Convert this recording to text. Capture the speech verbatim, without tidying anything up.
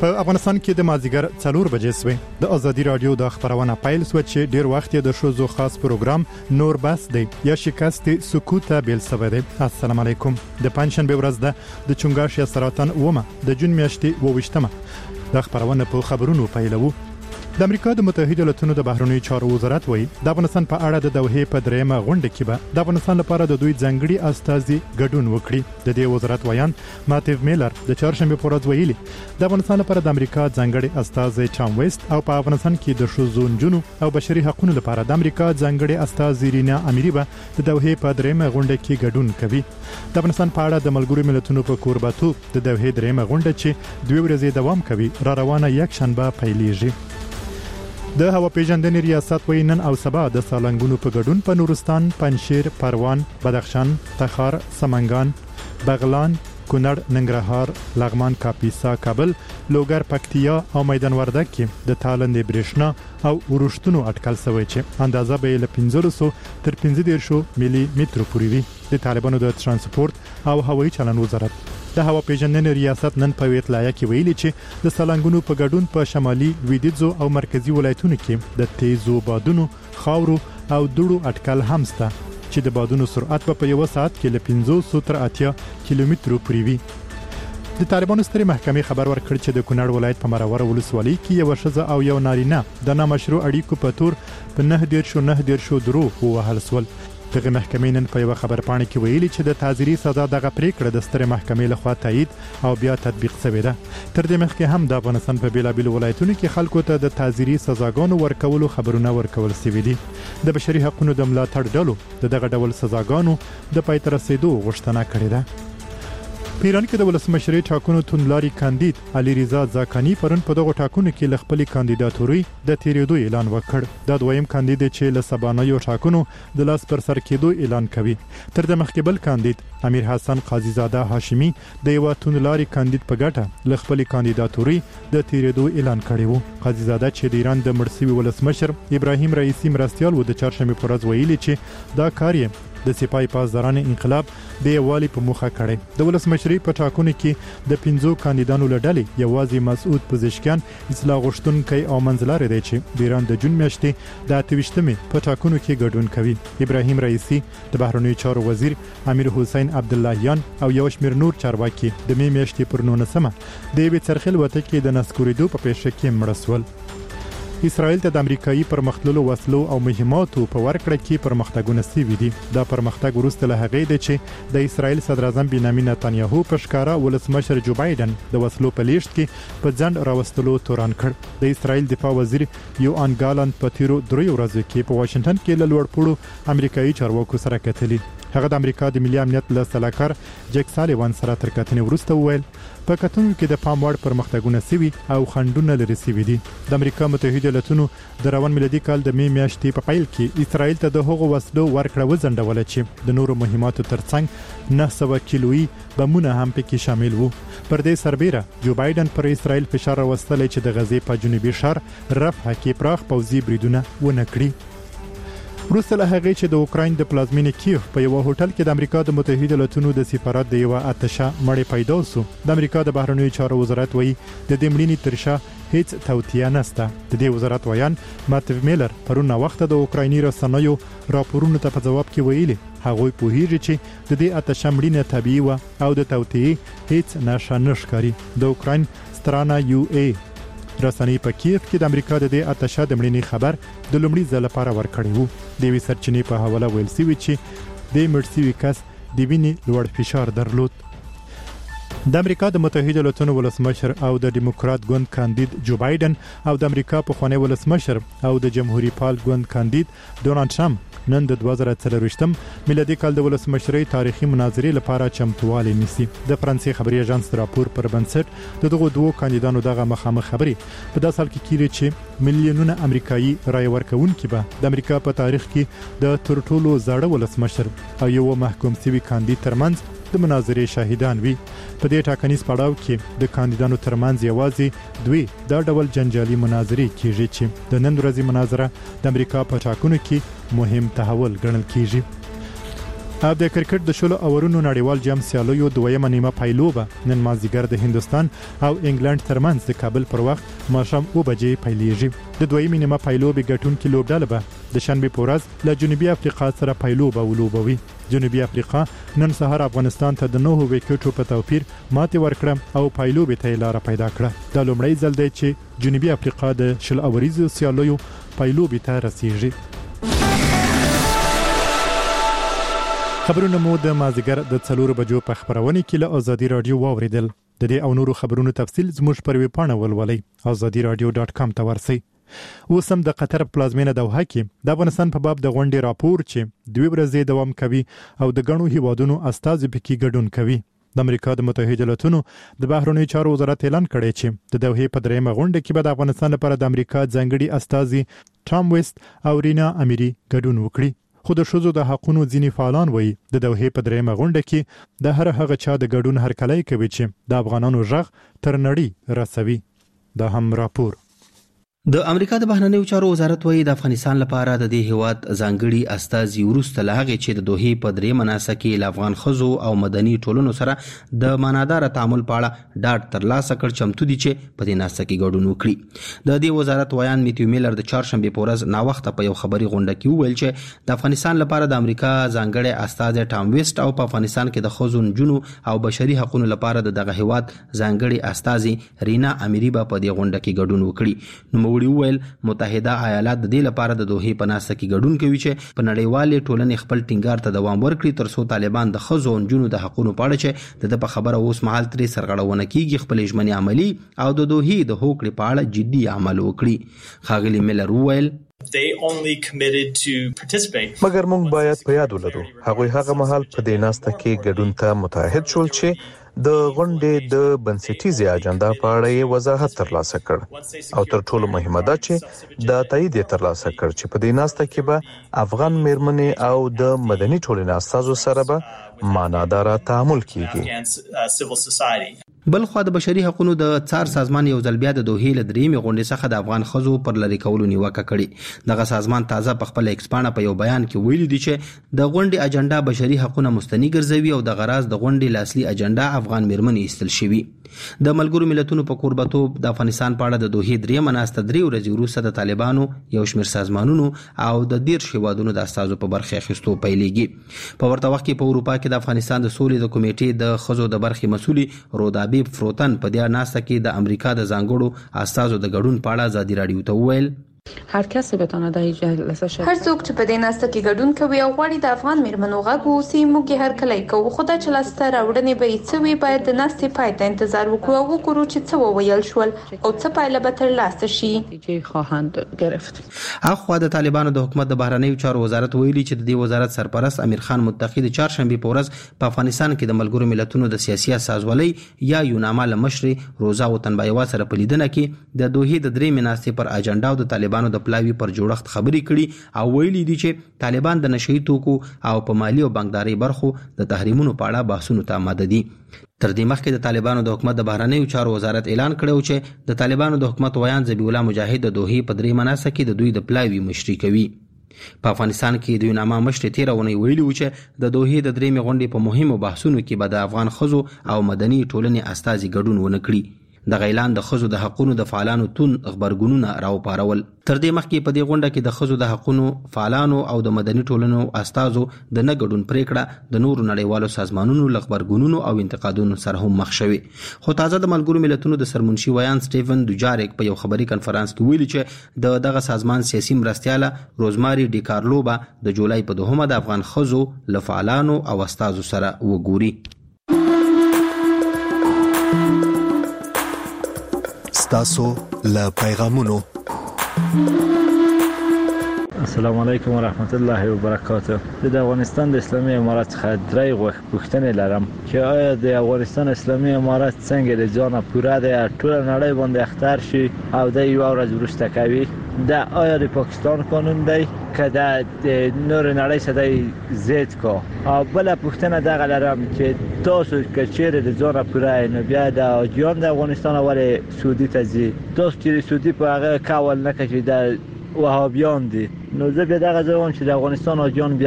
په افغانستان کې د مازیګر څلور بجې سوې د ازادي رادیو د خبرونه پایل سو چې ډیر وخت د شوزو خاص پروګرام نور بس دی یا شکست سکوت بیل سوي دی. السلام علیکم. د پنځشنبه ورځ ده د چونګاش یا سرطان ومه د جون میاشتې وویشتمه د خبرونه په خبرونو پایلو. د امریکا د متحده ایالاتونو د بهرنیو چارو وزارت وایي د افغانستان په اړه د دوحې په درېمه غونډه کې به د افغانستان لپاره د دوی ځانګړي استازي ګډون وکړي. د دې وزارت ویان ماتیو میلر د چهارشنبه په ورځ ویلي د افغانستان لپاره د امریکا ځانګړي استازي ټام ویست او په افغانستان کې د شوزو نجونو او بشري حقوقو لپاره د امریکا ځانګړي استازي رینا امیری به د دوحې په درېمه غونډه کې ګډون کوي. د افغانستان په اړه د ملګرو ملتونو په کورباتو د دوحې درېمه غونډه چې دوه ورځې دوام کوي را روانه یک شنبه پیلېږي. د هوا پیژندنې ریاست وایي نن او سبا د سالنګونو په ګډون په نورستان، پنجشیر، پروان، بدخشان، تخار، سمنګان، بغلان، کونړ، ننګرهار، لغمان، کاپیسا، کابل، لوګر، پکتیا او میدان وردګ کې د تالندې برېښنا او ورښتونو اټکل شوی چې اندازه به له پنځه سوه تر پنځه دېرش ملي مترو پورې وي. د طالبانو د ترانسپورت او هوایي چلن وزارت د هوا پیژندنې ریاست نن په اطلاع کې ویلي چې د سالنګونو په ګډون په شمالي، لویدیځو او مرکزی ولایتونو کې د تیزو بادونو، خاورو او دوړو اټکل هم شته چې د بادونو سرعت په یو ساعت کې له پنځه سوه تر اتیا کیلومترو پورې وي. د طالبانو سترې محکمې خبر ورکړ چې د کونړ ولایت په مرور ولسوالۍ کې یو ښځه او یو نارینه د نامشروع اړیکو په تور په نه دېرش نه دېرش درو ووهل شول. دغه محکمې نن په یو خبر پاڼه کې ویلي چې د تعزیري سزا دغه پریکړه د سترې محکمې لخوا تایید او بیا تطبیق شوې ده. تر دې مخکې هم د افغانستان په بیلابیلو ولایتونو کې خلکو ته د تعزیري سزاګانو ورکولو خبرونه ورکول شوي دي. د بشري حقوقو د ملاتړ ډلو د دغه ډول سزاګانو د پای ته رسیدو غوښتنه کړې ده. په ایران کې د ولسمشرۍ ټاکنو توندلاري کاندید علي رضا زاکانی پرون په دغه ټاکنو کې ل خپل کاندیداتوري د تیریدو اعلان وکړ. د دویم کاندید چې له سبانیو ټاکنو د لاس پر سر کېدو اعلان کوي. تر د مخکې بل کاندید امیر حسن قاضي زاده هاشمي د یو توندلاري کاندید په ګټه ل خپل کاندیداتوري د تیریدو اعلان کړی وو. قاضي زاده چې د ایران د مرسي ولسمشر ابراهیم رئیسی مرستيال و د چهارشنبه په ورځ ویلي چې دا کار یې د سپای پاسداران انقلاب د یووالي په موخه کړی. د ولسمشرۍ په ټاکنو کې د پنځو کاندیدانو لړلې یوازې مسعود پزشکیان اصلاح غوښتونکی او منځلاري دی چې د ایران د جون میاشتې د اته ویشتمې په ټاکنو کې ګډون کوي. ابراهیم رئیسی د بهرنیو چارو وزیر امیر حسین عبداللهیان او یو شمېر نور چارواکي د می میاشتې پر نولسمه د یوې څرخیل وته کې د نسکورېدو په پیښه کې مړه شول. اسرائیل ته د امریکایي پرمختللو وسلو او مهماتو په ورکړه کې پرمختګونه سوي دي. دا پرمختګ وروسته له هغې دی چې د اسرائیل صدر اعظم بنیامین نتانیاهو په ښکارا ولسمشر جو بایدن د وسلو په لیږد کې په ځنډ راوستلو تورن کړ. د اسرائیل دفاع وزیر یوان ګالانت په تیرو دریو ورځو کې په واشنگټن کې له لوړپوړو امریکایي چارواکو سره کتلي. هغه د امریکا د ملي امنیت له سلاکار جک سالیوان سره تر کتنې وروسته وویل په کتنو کې د پام وړ پرمختګونه سوي او خنډونه لري سوي دي. د امریکا متحده ایالاتونو د روان میلادي کال د می میاشتې په پیل کې اسرائیل ته د هغو وسلو ورکړه وځنډول چې د نورو مهماتو ترڅنګ نه سوه کیلويي بمونه هم پکې شامل وو. پر دې سربېره جو بایدن پر اسرائیل فشار راوستلی چې د غزې په جنوبي ښار رفح کې پراخ پوځي بریدونه ونه کړي. وروسته له هغې چې د اوکراین د پلازمینې کیف په یو هوټل کې د امریکا د متحده ایالاتونو د سفارت د یو اتشه مړی پیدا شو، د امریکا د بهرنیو چارو وزارت وایي د دې مړینې تر شا هیڅ توطیه نشته. د دې وزارت ویان ماتیو میلر پرون وخت د اوکرایني رسنیو راپورونو ته په جواب کې ویلي هغوی پوهیږي چې د دې اتشه مړینه طبیعي و او د توطیې هیڅ نښه نه ښکاري. د اوکراین سترانه یو ای رسنۍ په کیف کې د امریکا د دې اتشه د مړینې خبر د لومړي ځل لپاره ورکړی وو. د یوې سرچینې په حواله ویل شوي چې د مړ شوي کس د وینې لوړ فشار درلود. د امریکا د متحده ایالاتونو ولسمشر او د ډیموکرات ګوند کاندید جو بایدن او د امریکا پخوانی ولسمشر او د جمهوریت پال ګوند کاندید ډونالډ ټرمپ نن د دوه زره څلرویشتم میلادي کال د ولسمشرۍ تاریخي مناظرې لپاره چمتووالی نیسي. د فرانسې خبري اژانس راپور پر بنسټ د دغو دوو کاندیدانو دغه مخامخ خبرې په داسې حال کې کیږي چې میلیونونه امریکایي رای ورکوونکي به د امریکا په تاریخ کې د تر ټولو زاړه ولسمشر او یو محکوم شوي کاندید ترمنځ د مناظرې شاهدان وي. په دې ټاکنیز پړاو کې د کاندیدانو ترمنځ یوازې دوی دا ډول جنجالي مناظرې کیږي چې د نن ورځې مناظره د امریکا په ټاکنو کې مهم تحول ګڼل کیږي. او د کرکټ د شلو اورونو نړیوال جام سیالیو دویمه نیمه پایلوبه نن مازیګر د هندستان او انګلند ترمنځ د کابل پر وخت ماښام اوه بجې پیلېږي. د دویمه نیمه پایلوبې ګټونکي لوبډله به د شنبه په ورځ له جنوبي افریقا سره پایلوبه ولوبوي. جنوبي افریقا نن سهار افغانستان ته د نهو وکټو په توپیر ماتې ورکړه او پایلوبې ته لار پیدا کړه. دا لومړی ځل دی چې جنوبي افریقا د شل اوریزو سیالیو پایلوبې ته رسیږي. خبرونه مو د مازیګر د څلور بجو په خبرونه کې له ازادي رادیو واوریدل. د دې او نورو خبرونو تفصیل زموږ پر ویب پاڼه ولولئ azadi radio dot com ته ورسئ. اوس هم د قطر پلازمینه دوحه کې د افغانستان په باب د غونډې راپور چې دوی ورځې دوام کوي او د غنو هیوادونو استازي پکې ګډون کوي. د امریکا د متحده ایالاتونو د بهرنیو چارو وزارت اعلان کړی چې د دوحې په دریمه غونډه کې به د افغانستان لپاره د امریکا ځانګړي استازي ټام ویست او رینا اميري ګډون وکړي. خو د شوزو د حقونو ځینی فعالان وایي د دوحې په دریمه غونډه کې د هر هغه چا د ګډون هرکلی کوي چې د افغانانو ژغ تر نړۍ رسوي. دا هم راپور. د امریکا د بهرنیو چارو وزارت وایي د افغانستان لپاره د دې هیواد ځانګړي استازي ورسته لهغه چې د دوحې په درې مناسبه کې ل افغان خزو او مدني ټولنو سره د مانادار تعامل په اړه ډاټ ترلاسه کړ چمتو دي چې په دې ناسه کې ګډون وکړي. د دې وزارت ویان میتیو میلر د چهارشنبه په ورځ نا وخت په یو خبري غونډه کې وویل چې د افغانستان لپاره د امریکا ځانګړي استازي ټام ویست او په افغانستان کې د خزو نجونو او بشري حقوقو لپاره دغه هیواد ځانګړي استازي رینا اميري په دې غونډه کې ګډون وکړي. نو وړي ویل متحده ایالات د دې لپاره د دوحې په ناسه کې ګډون کوي چې په نړیوالې ټولنې خپل ټینګار ته دوام ورکړي ترڅو طالبان د خزو او نجونو د حقوقو په اړه چې د په خبره اوس مهال ترې سرغړونه کیږي خپل ژمنې عملی او د دوحې د حقوقو په اړه جدي عمل وکړي. خاغلی میلر ویل مګر موږ باید په یاد ولرو هغوی هغه مهال په دې ناسته کې ګډون ته متحد شول چې د غونډې د بنسټیزې اجنډا په اړه یې وضاحت ترلاسه کړ او تر ټولو مهمه ده چې د تایید ترلاسه کړ چې په دې ناسته کې به افغان میرمنې او د مدني ټولنې استازو سره به مانادار تعامل کیږي. بل خو د بشري حقوقو د څار سازمان یو ځل بیا د دوحې له دریمې غونډې څخه د افغان خزو پر لری کولو نیوکه کړې. دغه سازمان تازه په خپل ایکسپانه په یو بیان کې ویلي دی چې د غونډې اجنډا بشري حقوقو مستند ګرځوي او د غراض د غونډې لاصلي اجنډا افغان میرمنې استل شوی. د ملګرو ملتونو په کوربتوب د افغانستان په اړه د دوحې دریمه ناسته درې ورځې وروسته د طالبانو یو شمېر سازمانونو او د دیرش هیوادونو د استازو په برخه اخیستو پیلېږي. په ورته وخت کې په اروپا کې د افغانستان د سولې د کمیټې د خزو د برخې مسولي رودابي فروتن په دې ناسته کې د امریکا د ځانګړو استازو د ګډون په اړه ازادي رادیو ته وویل هر کس بتونه د جلسه شرکت هر څوک چې په دې ناسته کې ګډون کوي او غواړي د افغان میرمنو غږ اوسي موږ هر کله کوو خو دا چې لاسته راوړنې به یې څه وي باید د ناستې پای ته انتظار وکړو او وګورو چې څه وویل شول او څه پایله به ترلاسه شي نتیجه خواهند گرفت. اخوا د طالبانو د حکومت د بهرنیو چارو وزارت ویلي چې د دې وزارت سرپرست امیر خان متقی د چهارشنبه په ورځ په افغانستان کې د ملګرو ملتونو د سیاسي اساسولۍ یا یوناما لمشر روزا وطنبایوا سره په لیدنه کې د دوحې د درې مناستې پر اجنډا او د طالبانو د پلاوی پر جوړښت خبرې کړي او ویلي دي چې طالبان د نشئی توکو او په مالی او بانکداري برخو د تحریمونو په اړه بحثونو ته آماده دي. تر دې مخکې د طالبانو د حکومت د بهرنیو چارو وزارت اعلان کړو چې د طالبانو د حکومت ویان ذبیح الله مجاهد د دوحې په درې مناسبه کې د دوی د پلاوی مشري کوي. په افغانستان کې د یوناما مشر تیرونه ویلي و چې د دوحې د درېمې غونډې په مهمو بحثونو کې به د افغان خزو او مدني ټولنې استازي ګډون ونه کړي. د غیلان د خزو د حقونو د فعالانو تون خبرګونونه راوپارول. تر دې مخکې په دې غونډه کې د خزو د حقونو فعالانو او د مدني ټولنو استازو د نه ګډون پریکړه د نورو نړیوالو سازمانونو خبرګونونو او انتقادونو سره هم مخ شوي. خو تازه د ملګرو ملتونو د سرمنشي ویان سټیفن دوجاریک په یو خبري کنفرانس کې ویلي چې د دغه سازمان سیاسي مرستياله روزماري ډي کارلو با د جولای په دوهمه د افغان خزو له فعالانو او استازو سره وګوري. تاسو له پیغامونو السلام علیکم ورحمت الله وبرکاته. د افغانستان د اسلامي امارات څخه درې غوښتنې لرم چې آیا د افغانستان اسلامي امارات څنګه د ځان پوره د ټول نړۍ باندې اختر شي او د یو ورځ وروسته کوي دا آیا د پاکستان قانون دی که د نور نړۍ سره زید کو او بل پوښتنه دغه لرم چې تاسو که چیرې د ځان پوره نه بیا د اجیان د افغانستان ولې سعودي ته ځي تاسو چې سعودي په هغه کول نه کوي د وهابیان دي نو زه به دغه ځوان چې د افغانستان اجیان